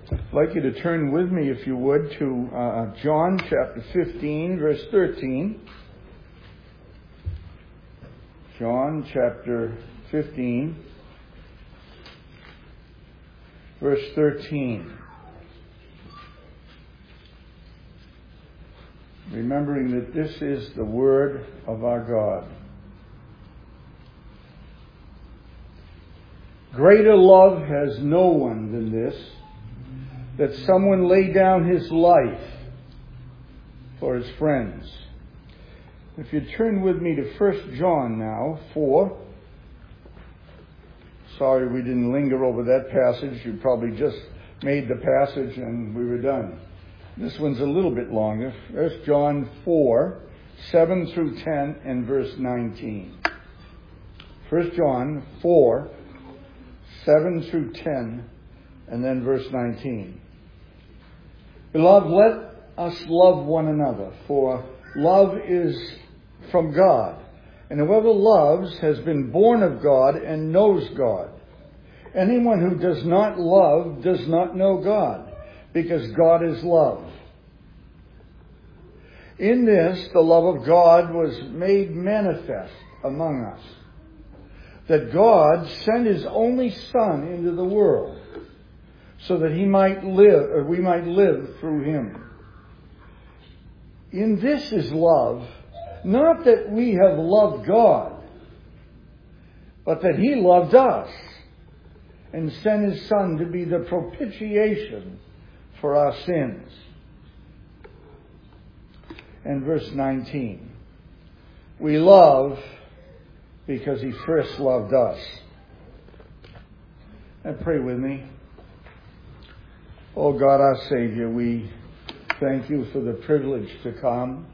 I'd like you to turn with me, if you would, to John chapter 15, verse 13. John chapter 15, verse 13. Remembering that this is the word of our God. Greater love has no one than this, that someone lay down his life for his friends. If you turn with me to 1 John now, 4. Sorry we didn't linger over that passage. You probably just made the passage and we were done. This one's a little bit longer. 1 John 4, 7 through 10 and verse 19. 1 John 4, 7 through 10 and then verse 19. Beloved, let us love one another, for love is from God. And whoever loves has been born of God and knows God. Anyone who does not love does not know God, because God is love. In this, the love of God was made manifest among us, that God sent His only Son into the world, so that we might live through Him. In this is love, not that we have loved God, but that He loved us and sent His Son to be the propitiation for our sins. And verse 19. We love because He first loved us. And pray with me. Oh God, our Savior, we thank You for the privilege to come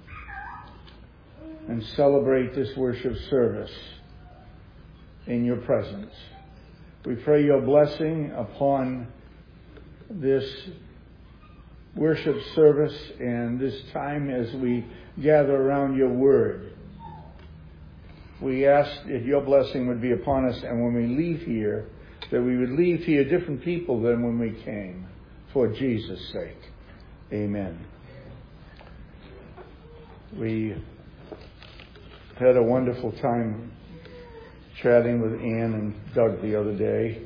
and celebrate this worship service in Your presence. We pray Your blessing upon this worship service and this time as we gather around Your word. We ask that Your blessing would be upon us, and when we leave here, that we would leave here different people than when we came, for Jesus' sake. Amen. We had a wonderful time chatting with Ann and Doug the other day.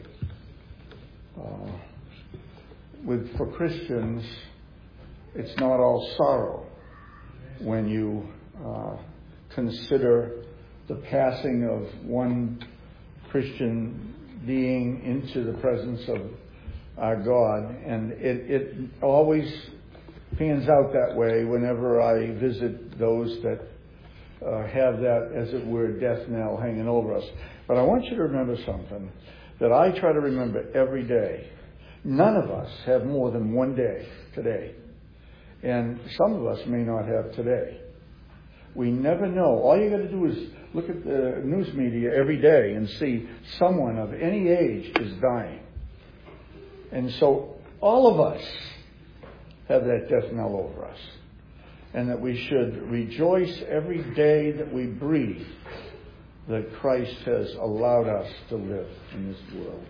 For Christians, it's not all sorrow when you consider the passing of one Christian being into the presence of our God. And it always pans out that way whenever I visit those that have that, as it were, death knell hanging over us. But I want you to remember something that I try to remember every day. None of us have more than one day today. And some of us may not have today. We never know. All you got to do is look at the news media every day and see someone of any age is dying. And so all of us have that death knell over us. And that we should rejoice every day that we breathe that Christ has allowed us to live in this world.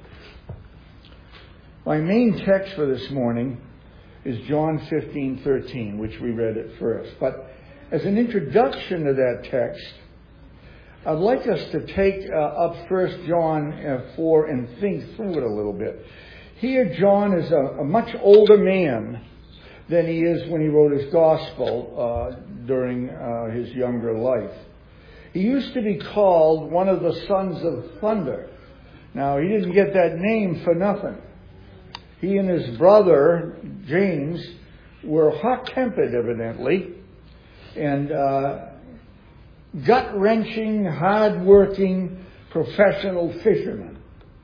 My main text for this morning is John 15:13, which we read at first. But as an introduction to that text, I'd like us to take up 1 John 4 and think through it a little bit. Here John is a much older man than he is when he wrote his gospel during his younger life. He used to be called one of the sons of thunder. Now, he didn't get that name for nothing. He and his brother, James, were hot-tempered, evidently, and gut-wrenching, hard-working, professional fishermen.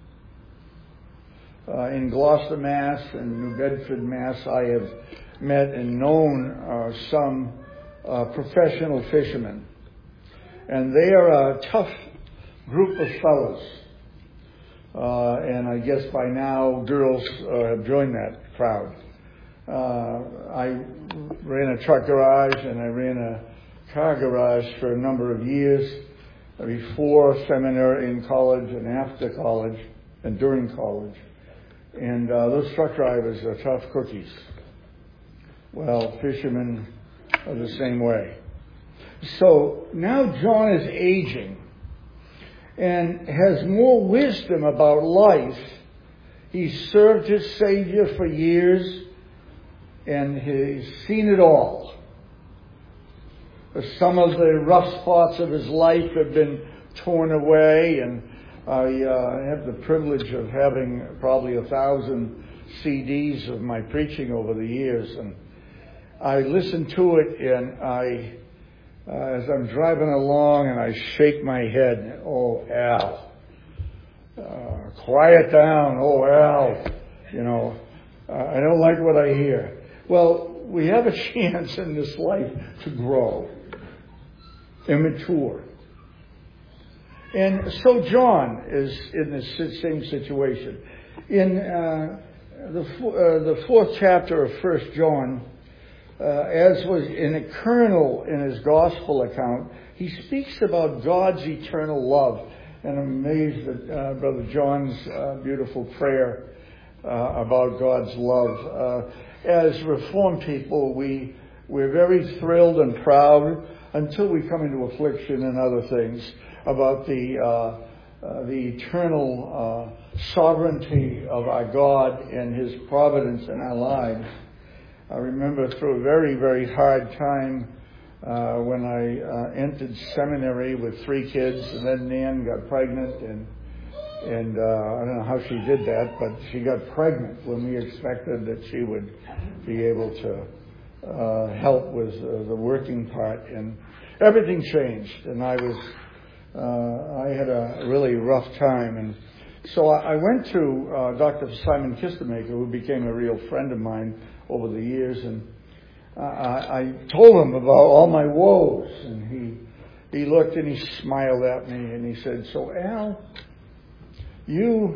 In Gloucester, Mass. and New Bedford, Mass., I have met and known some professional fishermen. And they are a tough group of fellows. And I guess by now girls have joined that crowd. I ran a truck garage and I ran a car garage for a number of years before seminary, in college and after college and during college. And those truck drivers are tough cookies. Well, fishermen are the same way. So now John is aging and has more wisdom about life. He's served his Savior for years, and he's seen it all. Some of the rough spots of his life have been torn away, and I have the privilege of having probably 1,000 CDs of my preaching over the years, and I listen to it, and as I'm driving along, and I shake my head, "Oh, Al, quiet down, oh, Al, I don't like what I hear." Well, we have a chance in this life to grow and mature. And so John is in the same situation. In the fourth chapter of 1 John, as was in a kernel in his gospel account, he speaks about God's eternal love. And I'm amazed at Brother John's beautiful prayer about God's love. As Reformed people, we're very thrilled and proud until we come into affliction and other things about the eternal sovereignty of our God and His providence in our lives. I remember through a very, very hard time when I entered seminary with 3 kids, and then Nan got pregnant, and I don't know how she did that, but she got pregnant when we expected that she would be able to help with the working part, and everything changed, and I had a really rough time, and so I went to Dr. Simon Kistemaker, who became a real friend of mine over the years, and I told him about all my woes, and he looked and he smiled at me, and he said, "So Al, you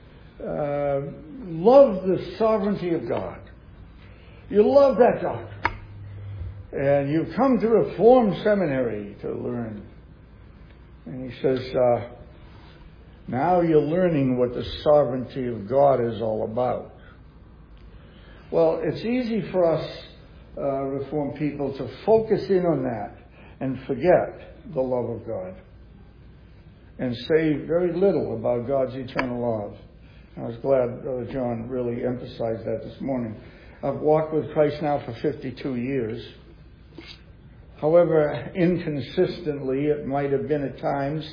love the sovereignty of God. You love that doctrine. And you've come to Reformed Seminary to learn." And he says, "Now you're learning what the sovereignty of God is all about." Well, it's easy for us Reformed people to focus in on that and forget the love of God and say very little about God's eternal love. I was glad Brother John really emphasized that this morning. I've walked with Christ now for 52 years. However inconsistently it might have been at times,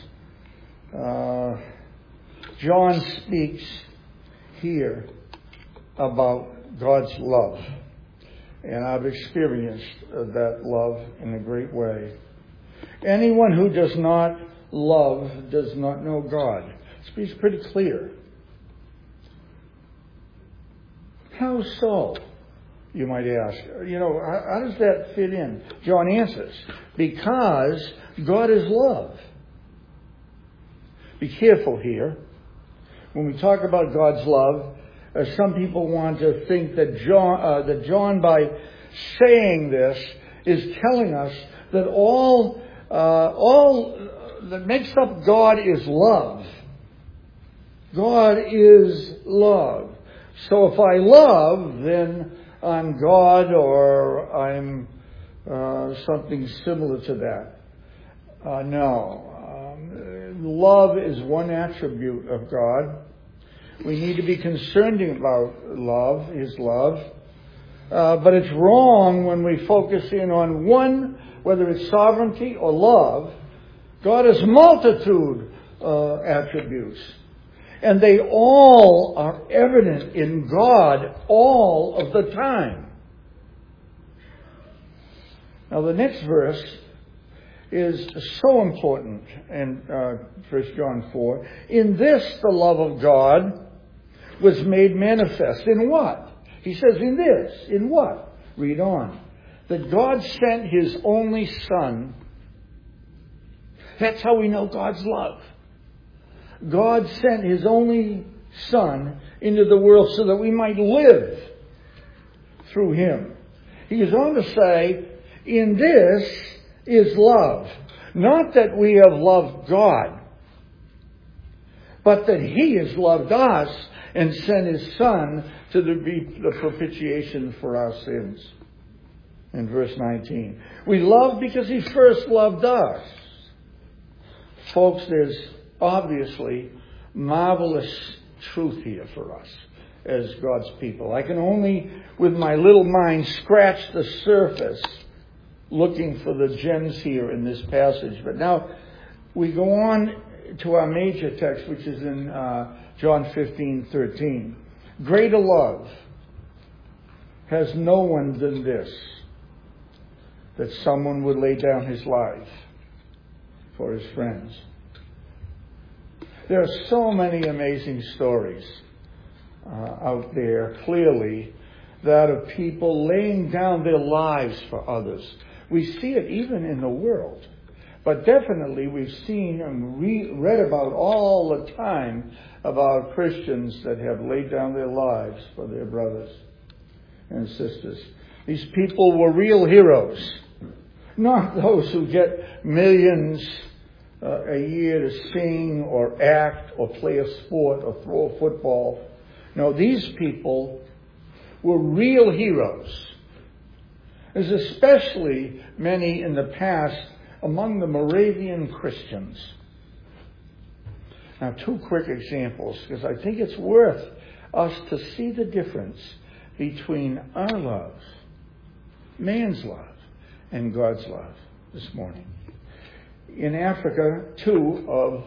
John speaks here about God's love. And I've experienced that love in a great way. Anyone who does not love does not know God. It's pretty clear. How so? You might ask. How does that fit in? John answers, because God is love. Be careful here. When we talk about God's love, some people want to think that John, by saying this, is telling us that all that makes up God is love. God is love. So if I love, then I'm God, or I'm something similar to that. No. Love is one attribute of God. We need to be concerned about love, His love. But it's wrong when we focus in on one, whether it's sovereignty or love. God has multitude attributes. And they all are evident in God all of the time. Now the next verse is so important in 1 John 4. In this the love of God was made manifest. In what? He says in this. In what? Read on. That God sent His only Son. That's how we know God's love. God sent His only Son into the world so that we might live through Him. He goes on to say, in this is love. Not that we have loved God, but that He has loved us and sent His Son to be the propitiation for our sins. In verse 19. We love because He first loved us. Folks, there's obviously marvelous truth here for us as God's people. I can only, with my little mind, scratch the surface looking for the gems here in this passage. But now we go on to our major text, which is in John 15:13. Greater love has no one than this, that someone would lay down his life for his friends. There are so many amazing stories out there, clearly, that of people laying down their lives for others. We see it even in the world. But definitely we've seen and read about all the time about Christians that have laid down their lives for their brothers and sisters. These people were real heroes. Not those who get millions a year to sing or act or play a sport or throw a football. No, these people were real heroes. There's especially many in the past among the Moravian Christians. Now, two quick examples, because I think it's worth us to see the difference between our love, man's love, and God's love this morning. In Africa, two of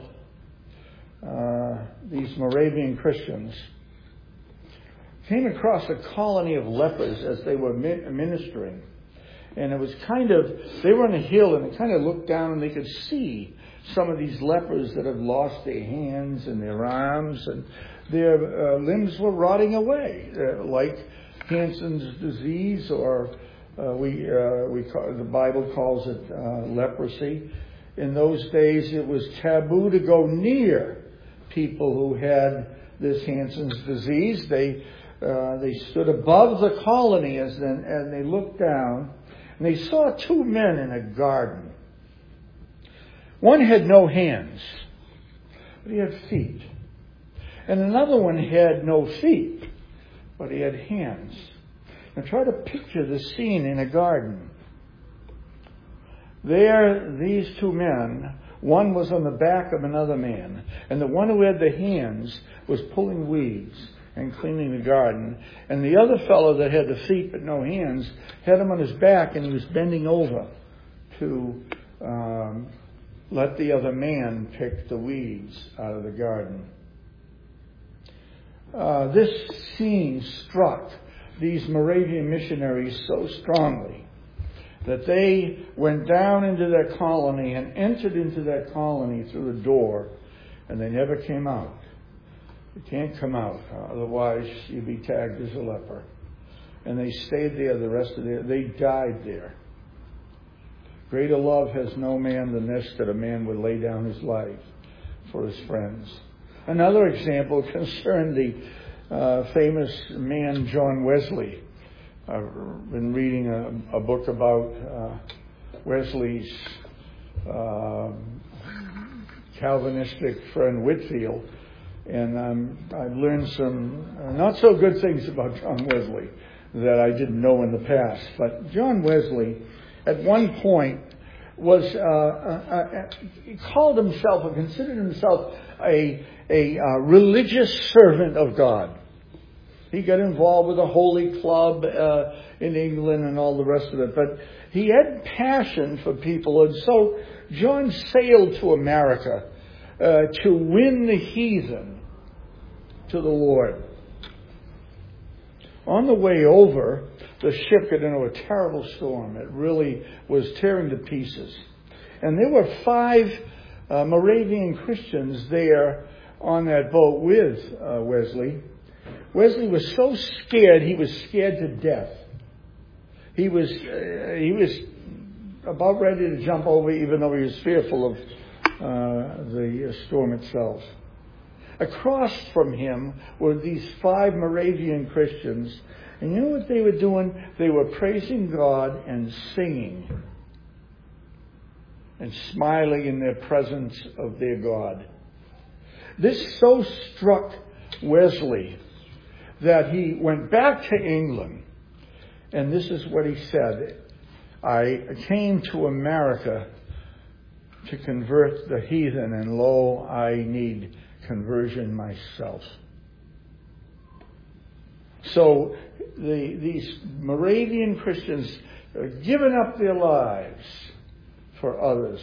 these Moravian Christians came across a colony of lepers as they were ministering. And it was they were on a hill and they kind of looked down and they could see some of these lepers that had lost their hands and their arms and their limbs were rotting away, like Hansen's disease, or the Bible calls it leprosy. In those days, it was taboo to go near people who had this Hansen's disease. They stood above the colony and they looked down, and they saw two men in a garden. One had no hands, but he had feet. And another one had no feet, but he had hands. Now try to picture the scene in a garden. There, these two men, one was on the back of another man, and the one who had the hands was pulling weeds and cleaning the garden, and the other fellow that had the feet but no hands had him on his back, and he was bending over to let the other man pick the weeds out of the garden. This scene struck these Moravian missionaries so strongly that they went down into their colony and entered into that colony through the door, and they never came out. You can't come out, otherwise you'd be tagged as a leper. And they stayed there the rest of they died there. Greater love has no man than this, that a man would lay down his life for his friends. Another example concerned the famous man John Wesley. I've been reading a book about Wesley's Calvinistic friend Whitefield, and I've learned some not so good things about John Wesley that I didn't know in the past. But John Wesley, at one point, he called himself or considered himself a religious servant of God. He got involved with a holy club in England and all the rest of it. But he had passion for people. And so John sailed to America to win the heathen to the Lord. On the way over, the ship got into a terrible storm. It really was tearing to pieces. And there were 5 Moravian Christians there on that boat with Wesley. Wesley was so scared, he was scared to death. He was about ready to jump over, even though he was fearful of the storm itself. Across from him were these 5 Moravian Christians. And you know what they were doing? They were praising God and singing and smiling in their presence of their God. This so struck Wesley that he went back to England, and this is what he said: I came to America to convert the heathen, and lo, I need conversion myself. So these Moravian Christians are giving up their lives for others.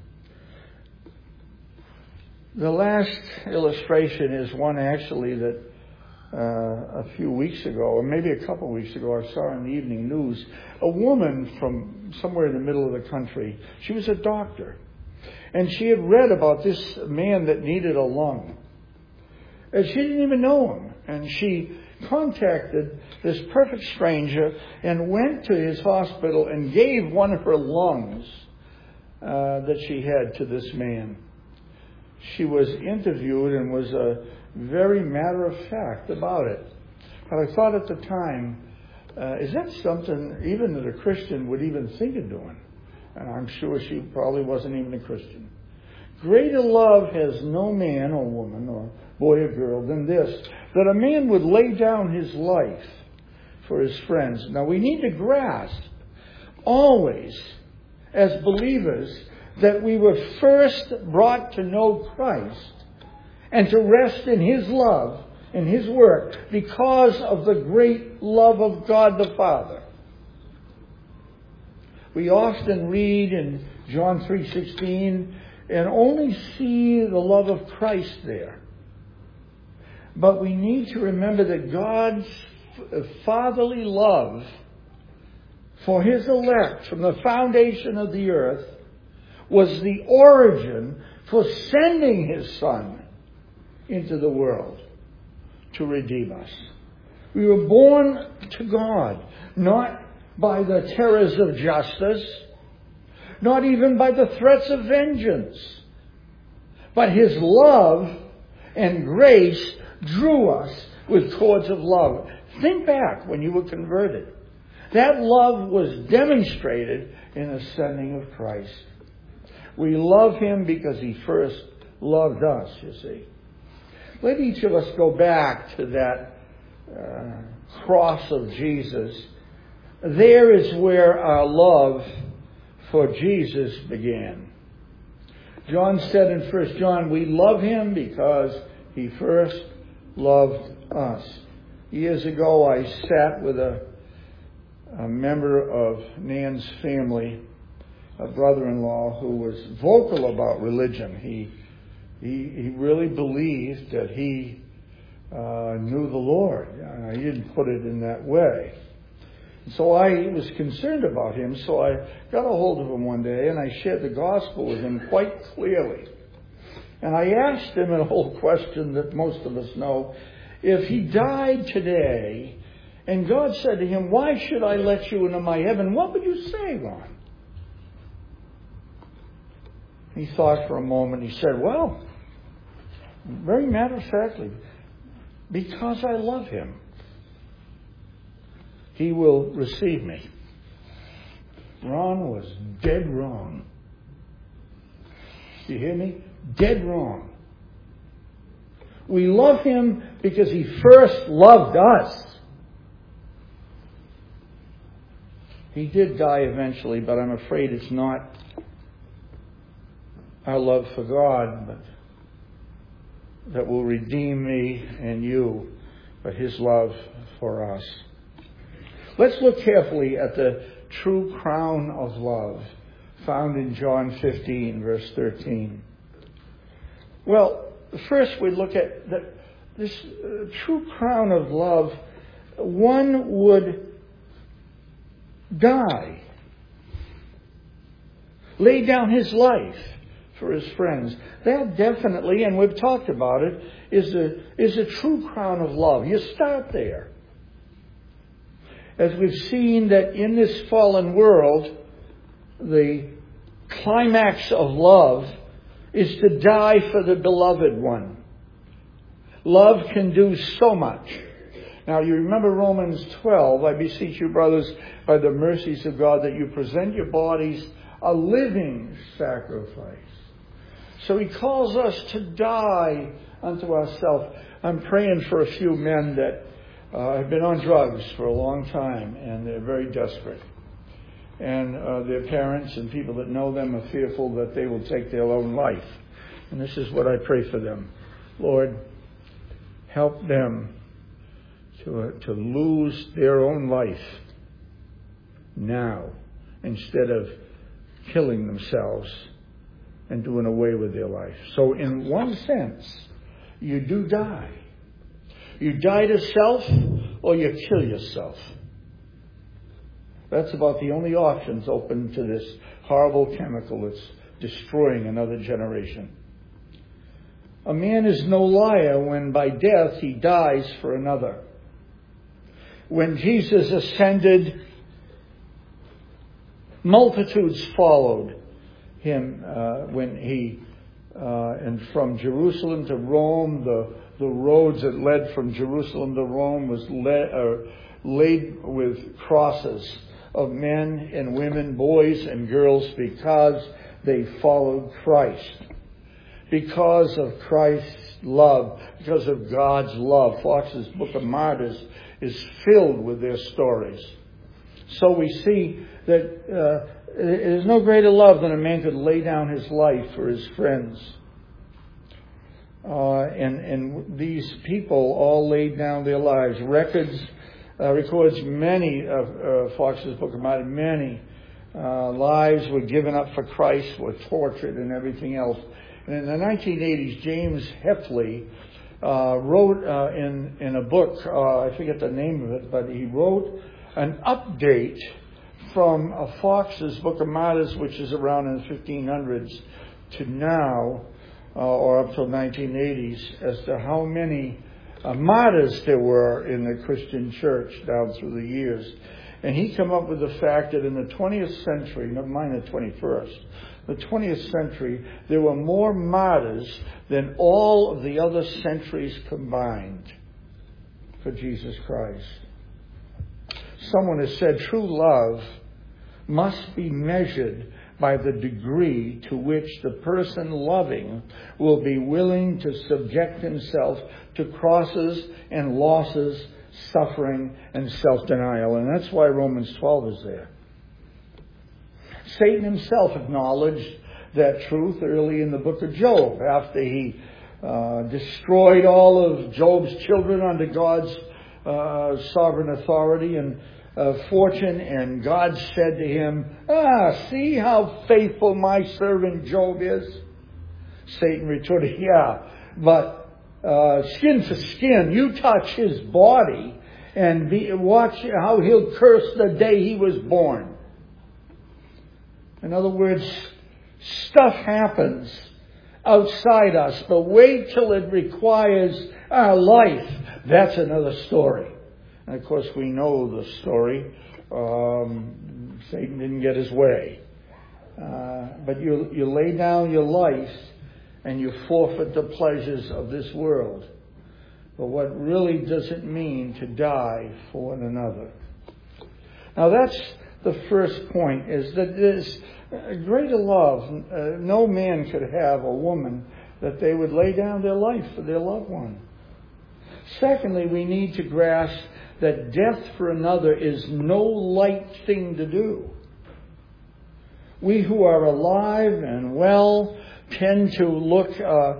The last illustration is one actually that a few weeks ago, or maybe a couple of weeks ago, I saw in the evening news. A woman from somewhere in the middle of the country, she was a doctor, and she had read about this man that needed a lung. And she didn't even know him. And she contacted this perfect stranger and went to his hospital and gave one of her lungs that she had to this man. She was interviewed and was very matter of fact about it. But I thought at the time, is that something even that a Christian would even think of doing? And I'm sure she probably wasn't even a Christian. Greater love has no man or woman or boy or girl than this, that a man would lay down his life for his friends. Now we need to grasp always as believers that we were first brought to know Christ and to rest in His love and His work because of the great love of God the Father. We often read in John 3:16 and only see the love of Christ there. But we need to remember that God's fatherly love for His elect from the foundation of the earth was the origin for sending His Son into the world to redeem us. We were born to God, not by the terrors of justice, not even by the threats of vengeance, but His love and grace drew us with cords of love. Think back when you were converted. That love was demonstrated in the sending of Christ. We love Him because He first loved us, you see. Let each of us go back to that cross of Jesus. There is where our love for Jesus began. John said in 1 John, we love Him because He first loved us. Years ago, I sat with a member of Nan's family, a brother-in-law who was vocal about religion. He really believed that he knew the Lord. He didn't put it in that way. So I was concerned about him, so I got a hold of him one day and I shared the gospel with him quite clearly. And I asked him an old question that most of us know. If he died today and God said to him, why should I let you into my heaven? What would you say, Ron? He thought for a moment. He said, well, very matter-of-factly, because I love Him, He will receive me. Ron was dead wrong. You hear me? Dead wrong. We love Him because He first loved us. He did die eventually, but I'm afraid it's not our love for God, but that will redeem me and you, but His love for us. Let's look carefully at the true crown of love found in John 15, verse 13. Well, first we look at this true crown of love. One would die, lay down his life for his friends. That definitely, and we've talked about it, is a true crown of love. You start there. As we've seen that in this fallen world, the climax of love is to die for the beloved one. Love can do so much. Now, you remember Romans 12, I beseech you, brothers, by the mercies of God, that you present your bodies a living sacrifice. So He calls us to die unto ourselves. I'm praying for a few men that have been on drugs for a long time, and they're very desperate. And their parents and people that know them are fearful that they will take their own life. And this is what I pray for them. Lord, help them to lose their own life now instead of killing themselves and doing away with their life. So in one sense, you do die. You die to self or you kill yourself. That's about the only options open to this horrible chemical that's destroying another generation. A man is no liar when by death he dies for another. When Jesus ascended, multitudes followed him and from Jerusalem to Rome, the roads that led from Jerusalem to Rome was laid with crosses of men and women, boys and girls, because they followed Christ. Because of Christ's love, because of God's love. Fox's Book of Martyrs is filled with their stories. So we see that there's no greater love than a man could lay down his life for his friends. And these people all laid down their lives. Records many of Fox's Book of Martyrs, many lives were given up for Christ, were tortured and everything else. And in the 1980s, James Hefley wrote in a book, I forget the name of it, but he wrote an update from Fox's Book of Martyrs, which is around in the 1500s, to now, or up till 1980s, as to how many martyrs there were in the Christian church down through the years. And he came up with the fact that in the 20th century, never mind the 21st, the 20th century, there were more martyrs than all of the other centuries combined for Jesus Christ. Someone has said true love must be measured by the degree to which the person loving will be willing to subject himself to crosses and losses, suffering and self-denial. And that's why Romans 12 is there. Satan himself acknowledged that truth early in the book of Job, after he destroyed all of Job's children under God's sovereign authority and fortune, and God said to him, see how faithful my servant Job is? Satan retorted, yeah, but skin for skin, you touch his body and watch how he'll curse the day he was born. In other words, stuff happens outside us, but wait till it requires our life. That's another story. And of course, we know the story. Satan didn't get his way. But you lay down your life and you forfeit the pleasures of this world. But what really does it mean to die for one another? Now that's the first point, is that there's a greater love. No man could have a woman that they would lay down their life for their loved one. Secondly, we need to grasp that death for another is no light thing to do. We who are alive and well tend to look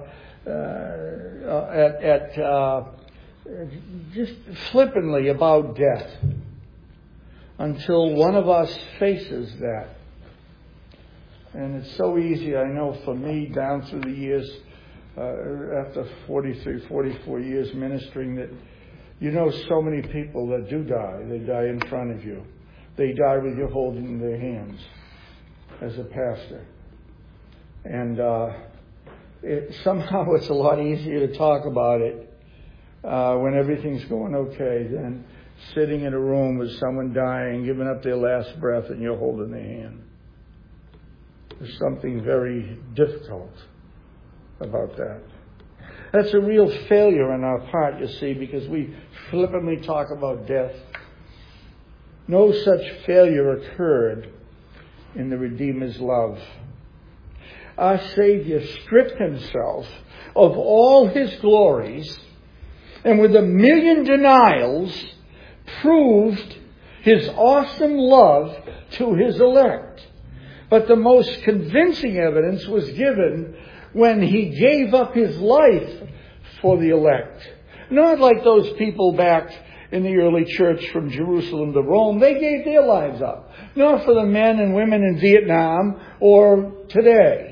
at just flippantly about death until one of us faces that. And it's so easy, I know, for me down through the years, after 43, 44 years ministering, that you know so many people that do die. They die in front of you. They die with you holding their hands as a pastor. And somehow it's a lot easier to talk about it when everything's going okay than sitting in a room with someone dying, giving up their last breath, and you're holding their hand. There's something very difficult about that. That's a real failure on our part, you see, because we flippantly talk about death. No such failure occurred in the Redeemer's love. our Savior stripped himself of all his glories and with 1,000,000 denials proved his awesome love to his elect. But the most convincing evidence was given when he gave up his life for the elect. Not like those people back in the early church from Jerusalem to Rome. They gave their lives up. Not for the men and women in Vietnam or today.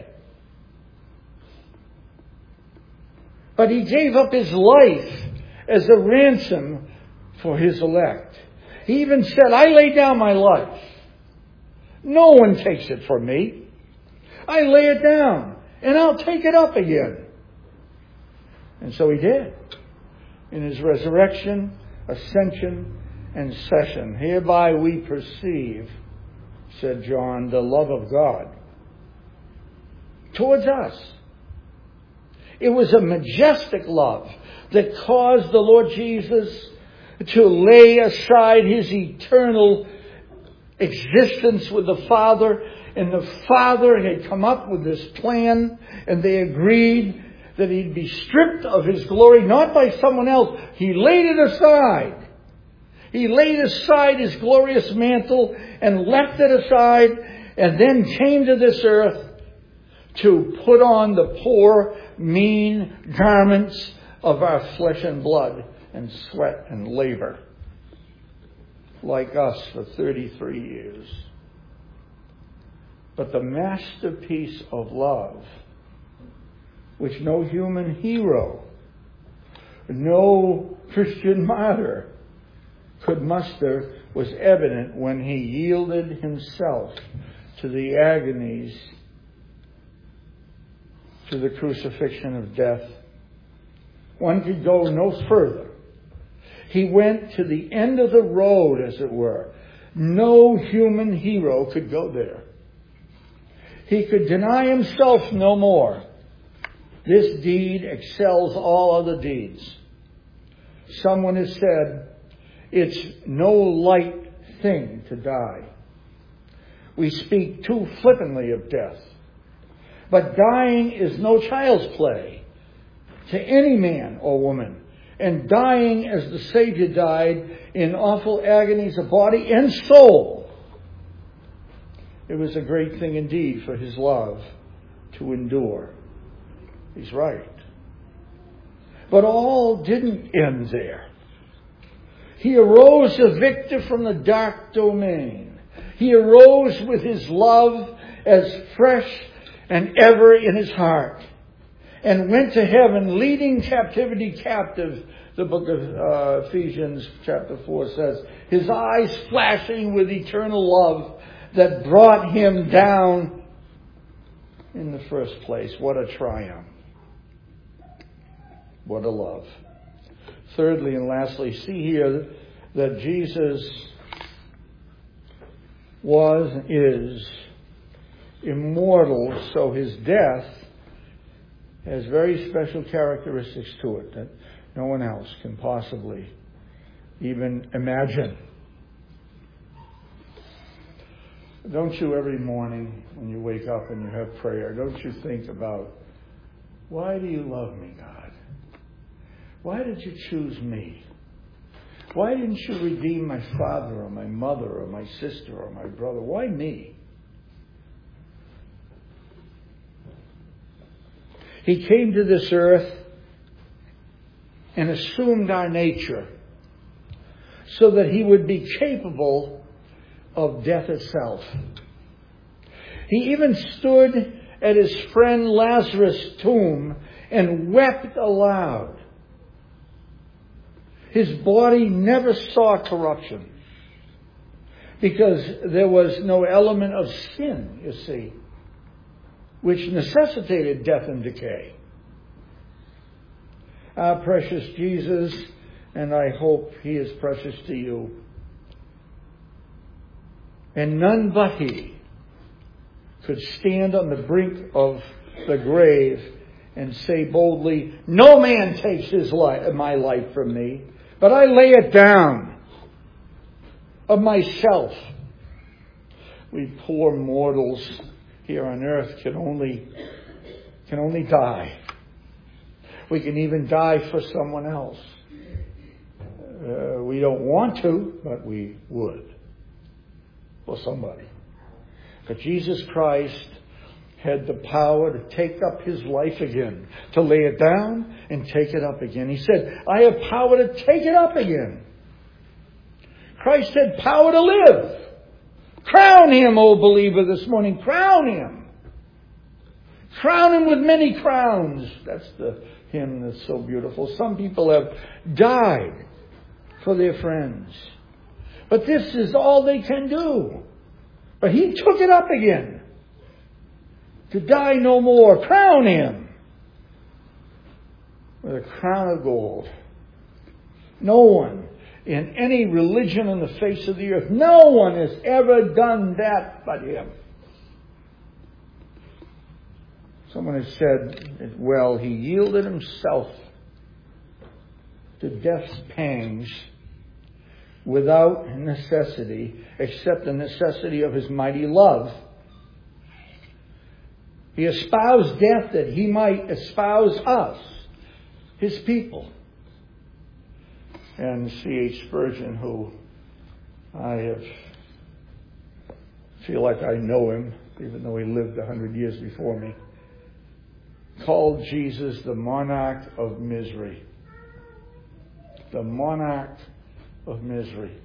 But he gave up his life as a ransom for his elect. He even said, I lay down my life. No one takes it from me. I lay it down and I'll take it up again. And so he did. In his resurrection, ascension, and session. Hereby we perceive, said John, the love of God towards us. It was a majestic love that caused the Lord Jesus to lay aside his eternal existence with the Father. And the Father had come up with this plan, and they agreed that he'd be stripped of his glory, not by someone else. He laid it aside. He laid aside his glorious mantle and left it aside, and then came to this earth to put on the poor, mean garments of our flesh and blood and sweat and labor, like us for 33 years. But the masterpiece of love, which no human hero, no Christian martyr could muster, was evident when he yielded himself to the agonies, to the crucifixion of death. One could go no further. He went to the end of the road, as it were. No human hero could go there. He could deny himself no more. This deed excels all other deeds. Someone has said, it's no light thing to die. We speak too flippantly of death. But dying is no child's play to any man or woman. And dying as the Savior died in awful agonies of body and soul, it was a great thing indeed for his love to endure. He's right. But all didn't end there. He arose a victor from the dark domain. He arose with his love as fresh and ever in his heart, and went to heaven, leading captivity captive. The book of Ephesians chapter 4 says, his eyes flashing with eternal love that brought him down in the first place. What a triumph. What a love. Thirdly and lastly, see here that Jesus was and is immortal, so his death has very special characteristics to it that no one else can possibly even imagine. Don't you every morning when you wake up and you have prayer, don't you think about, why do you love me, God? Why did you choose me? Why didn't you redeem my father or my mother or my sister or my brother? Why me? He came to this earth and assumed our nature so that he would be capable of death itself. He even stood at his friend Lazarus' tomb and wept aloud. His body never saw corruption because there was no element of sin, you see, which necessitated death and decay. Our precious Jesus, and I hope he is precious to you, and none but he could stand on the brink of the grave and say boldly, no man takes my life from me, but I lay it down of myself. We poor mortals here on earth can only can only die. We can even die for someone else. We don't want to, but we would. For somebody. But Jesus Christ had the power to take up His life again. To lay it down and take it up again. He said, I have power to take it up again. Christ had power to live. Crown Him, O believer, this morning. Crown Him. Crown Him with many crowns. That's the hymn that's so beautiful. Some people have died for their friends. But this is all they can do. But He took it up again. To die no more. Crown Him with a crown of gold. No one in any religion on the face of the earth, no one has ever done that but Him. Someone has said, well, He yielded Himself to death's pangs without necessity, except the necessity of His mighty love. He espoused death that He might espouse us, His people. And C.H. Spurgeon, who I feel like I know him, even though he lived 100 years before me, called Jesus the monarch of misery. The monarch of misery.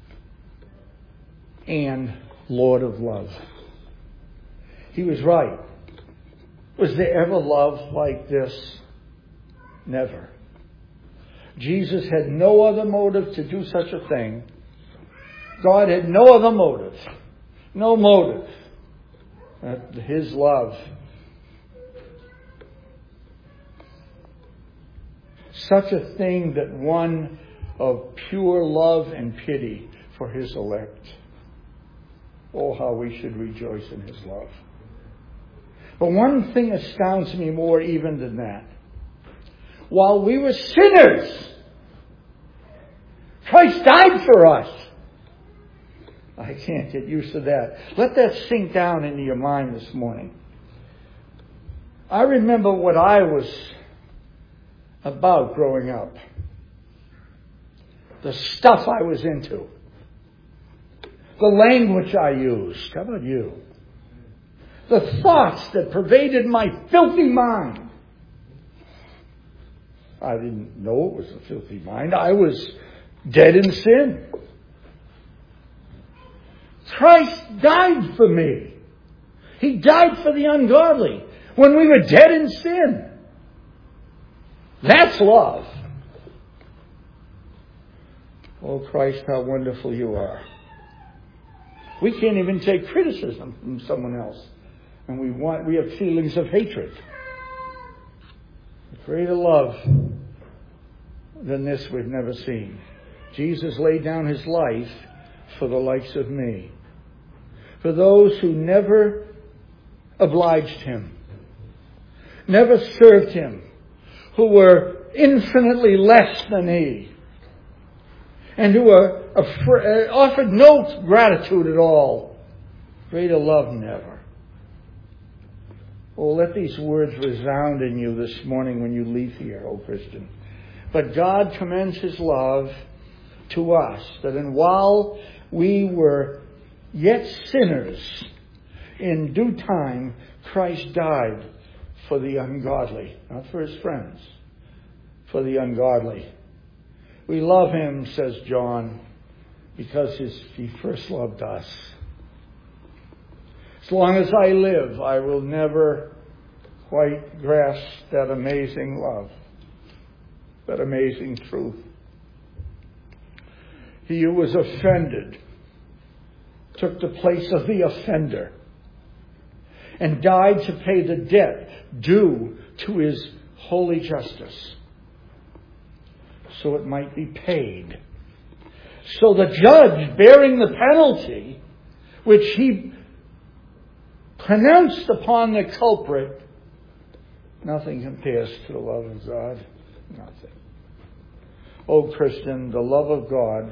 And Lord of love. He was right. Was there ever love like this? Never. Jesus had no other motive to do such a thing. God had no other motive. No motive. His love. Such a thing that one of pure love and pity for His elect. Oh, how we should rejoice in His love. But one thing astounds me more even than that. While we were sinners, Christ died for us. I can't get used to that. Let that sink down into your mind this morning. I remember what I was about growing up. The stuff I was into. The language I used. How about you? The thoughts that pervaded my filthy mind. I didn't know it was a filthy mind. I was dead in sin. Christ died for me. He died for the ungodly when we were dead in sin. That's love. Oh, Christ, how wonderful you are. We can't even take criticism from someone else. And we have feelings of hatred. Greater love than this we've never seen. Jesus laid down His life for the likes of me. For those who never obliged Him. Never served Him. Who were infinitely less than He. And who offered no gratitude at all. Greater love never. Oh, let these words resound in you this morning when you leave here, O Christian. But God commends His love to us, that while we were yet sinners, in due time Christ died for the ungodly, not for His friends, for the ungodly. We love Him, says John, because He first loved us. As long as I live, I will never quite grasp that amazing love, that amazing truth. He who was offended took the place of the offender and died to pay the debt due to His holy justice, so it might be paid. So the judge, bearing the penalty which He pronounced upon the culprit, nothing compares to the love of God. Nothing. Oh, Christian, the love of God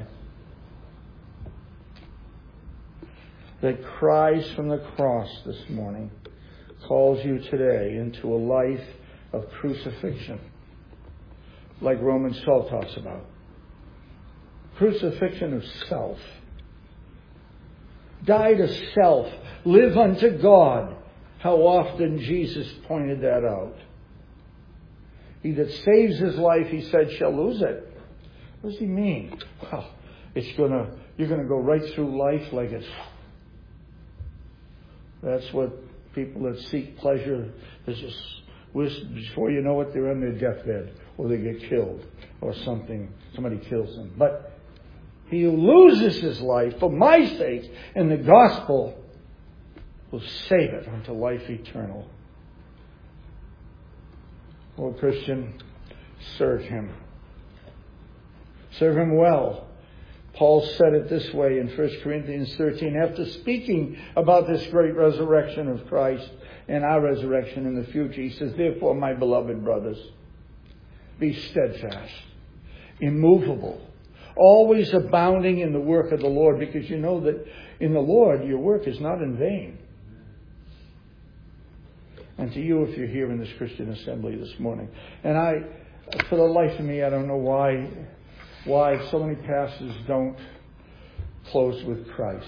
that cries from the cross this morning calls you today into a life of crucifixion, like Romans 12 talks about. Crucifixion of self. Die to self. Live unto God. How often Jesus pointed that out. He that saves his life, he said, shall lose it. What does he mean? Well, you're going to go right through life like it's... That's what people that seek pleasure, before you know it, they're on their deathbed, or they get killed, or something, somebody kills them. But he who loses his life for my sake and the gospel will save it unto life eternal. Oh, Christian, serve him. Serve him well. Paul said it this way in 1 Corinthians 13, after speaking about this great resurrection of Christ and our resurrection in the future. He says, therefore, my beloved brothers, be steadfast, immovable, always abounding in the work of the Lord, because you know that in the Lord your work is not in vain. And to you, if you're here in this Christian assembly this morning, and for the life of me, I don't know why so many pastors don't close with Christ.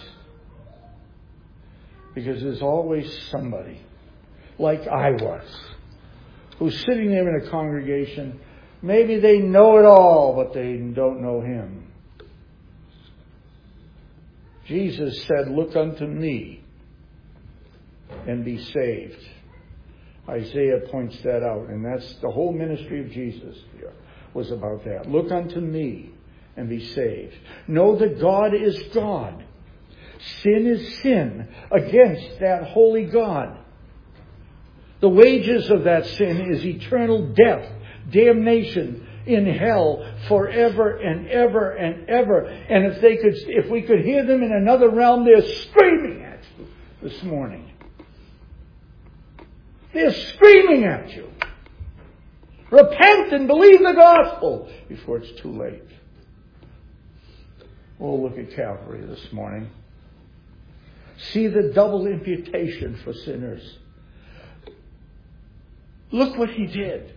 Because there's always somebody, like I was, who's sitting there in a congregation. Maybe they know it all, but they don't know him. Jesus said, look unto me and be saved. Isaiah points that out, and that's the whole ministry of Jesus here was about that. Look unto me and be saved. Know that God is God. Sin is sin against that holy God. The wages of that sin is eternal death, damnation in hell forever and ever and ever. And if we could hear them in another realm, they're screaming at you this morning. They're screaming at you. Repent and believe the gospel before it's too late. Oh, look at Calvary this morning. See the double imputation for sinners. Look what he did.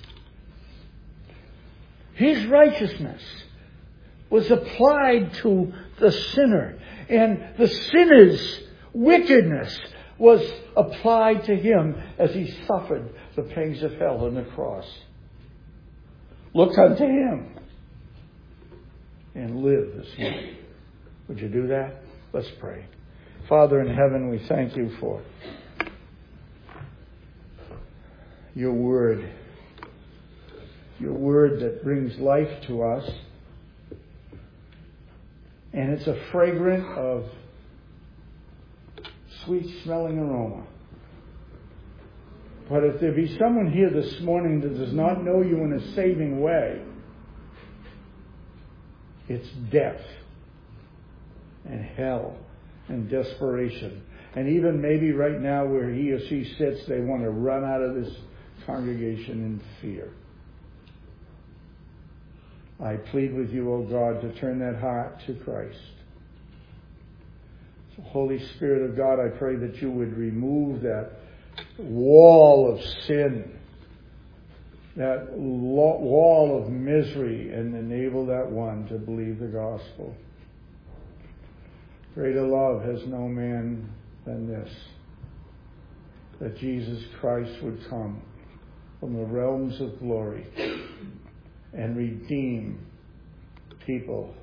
His righteousness was applied to the sinner, and the sinner's wickedness was applied to him as he suffered the pangs of hell on the cross. Look unto him and live this morning. Would you do that? Let's pray. Father in heaven, we thank you for your word. Your word that brings life to us. And it's a fragrant of sweet smelling aroma. But if there be someone here this morning that does not know you in a saving way, it's death and hell and desperation. And even maybe right now where he or she sits, they want to run out of this congregation in fear. I plead with you, O God, to turn that heart to Christ. So, Holy Spirit of God, I pray that you would remove that wall of sin, that wall of misery, and enable that one to believe the gospel. Greater love has no man than this, that Jesus Christ would come from the realms of glory and redeem people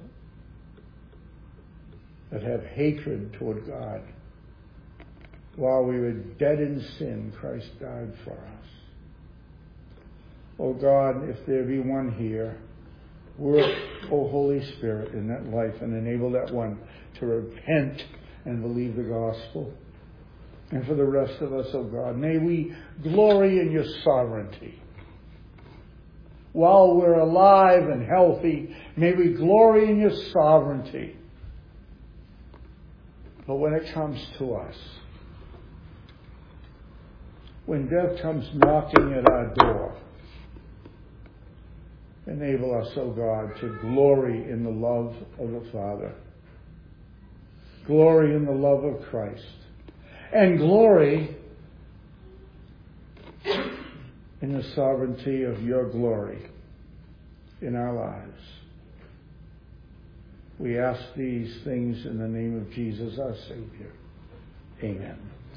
that have hatred toward God. While we were dead in sin, Christ died for us. Oh God, if there be one here, work, O Holy Spirit, in that life and enable that one to repent and believe the gospel. And for the rest of us, oh God, may we glory in your sovereignty. While we're alive and healthy, may we glory in your sovereignty. But when it comes to us, when death comes knocking at our door, enable us, O God, to glory in the love of the Father. Glory in the love of Christ. And glory in the sovereignty of your glory in our lives. We ask these things in the name of Jesus, our Savior. Amen.